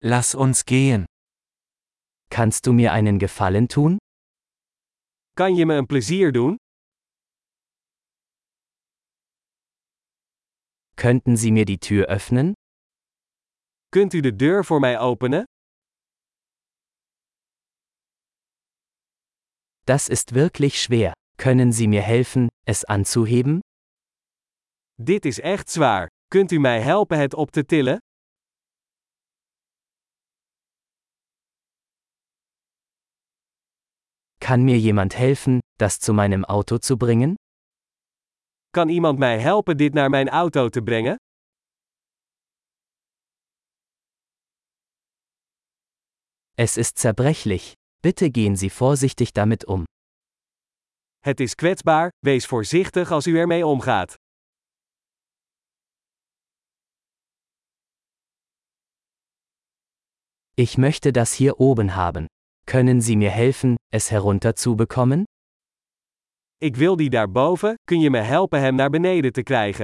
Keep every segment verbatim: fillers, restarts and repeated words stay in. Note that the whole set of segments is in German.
Lass uns gehen. Kannst du mir einen Gefallen tun? Kan je me een plezier doen? Könnten Sie mir die Tür öffnen? Kunt u de deur voor mij openen? Das ist wirklich schwer. Können Sie mir helfen, es anzuheben? Dit is echt zwaar. Kunt u mij helpen het op te tillen? Kann mir jemand helfen, das zu meinem Auto zu bringen? Kan iemand mij helpen dit naar mijn auto te brengen? Es ist zerbrechlich. Bitte gehen Sie vorsichtig damit um. Het is kwetsbaar, wees voorzichtig als u ermee omgaat. Ich möchte das hier oben haben. Können Sie mir helfen, es herunterzubekommen? Ik wil die daarboven, kun je me helpen hem naar beneden te krijgen?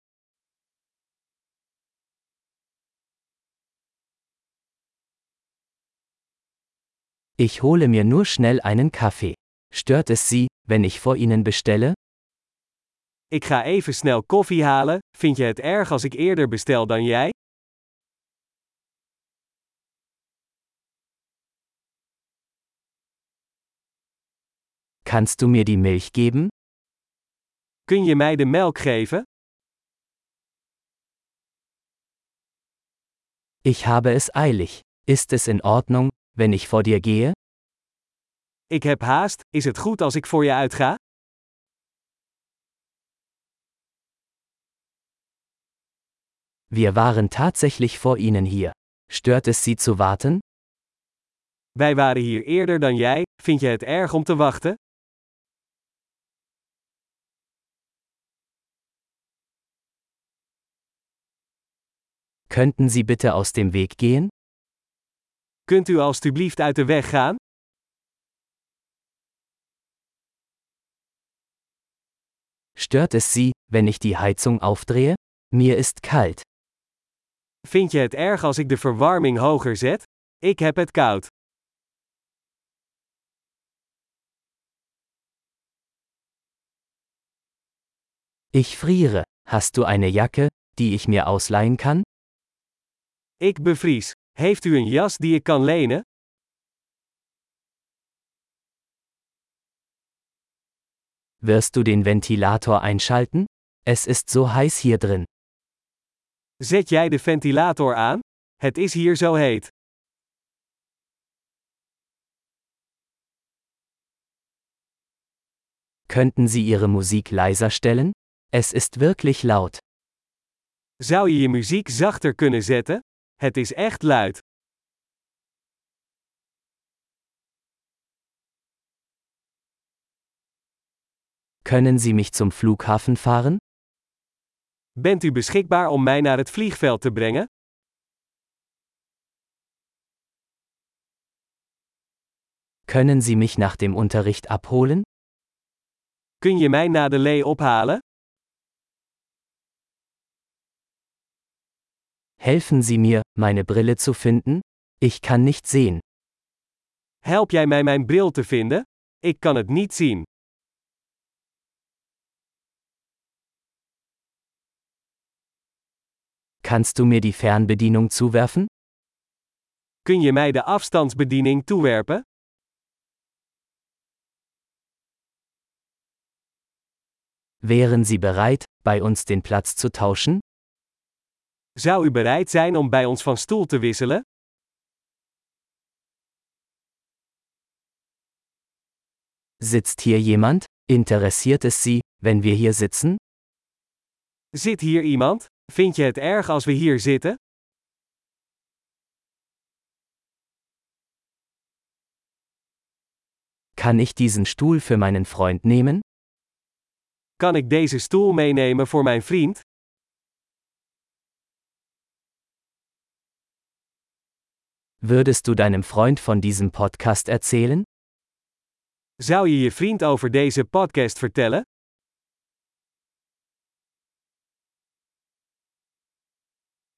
Ich hole mir nur schnell einen Kaffee. Stört es Sie, wenn ich vor Ihnen bestelle? Ik ga even snel koffie halen, vind je het erg als ik eerder bestel dan jij? Kannst du mir die Milch geben? Kun je mij de melk geven? Ich habe es eilig. Ist es in Ordnung, wenn ich vor dir gehe? Ik heb haast, is het goed als ik voor je uitga? Wir waren tatsächlich vor Ihnen hier. Stört es Sie zu warten? Wij waren hier eerder dan jij, vind je het erg om te wachten? Könnten Sie bitte aus dem Weg gehen? Kunt u alstublieft uit de weg gaan? Stört es Sie, wenn ich die Heizung aufdrehe? Mir ist kalt. Vind je het erg als ik de verwarming hoger zet? Ik heb het koud. Ich friere. Hast du eine Jacke, die ich mir ausleihen kann? Ik bevries. Heeft u een jas die ik kan lenen? Wirst du den Ventilator einschalten? Es ist so heiß hier drin. Zet jij de ventilator aan? Het is hier zo heet. Könnten Sie Ihre Musik leiser stellen? Es ist wirklich laut. Zou je je muziek zachter kunnen zetten? Het is echt luid. Können Sie mich zum Flughafen fahren? Bent u beschikbaar om mij naar het vliegveld te brengen? Können Sie mich nach dem Unterricht abholen? Kun je mij na de lee ophalen? Helfen Sie mir, meine Brille zu finden? Ich kann nicht sehen. Help jij mij mijn bril te vinden? Ik kan het niet zien. Kannst du mir die Fernbedienung zuwerfen? Kun je mij de afstandsbediening toewerpen? Wären Sie bereit, bei uns den Platz zu tauschen? Zou u bereid zijn om bij ons van stoel te wisselen? Sitzt hier jemand? Interessiert es Sie, wenn wir hier sitzen? Zit hier iemand? Vind je het erg als we hier zitten? Kann ich diesen Stuhl für meinen Freund nehmen? Kan ik deze stoel meenemen voor mijn vriend? Würdest du deinem Freund von diesem Podcast erzählen? Zou je je vriend over deze podcast vertellen?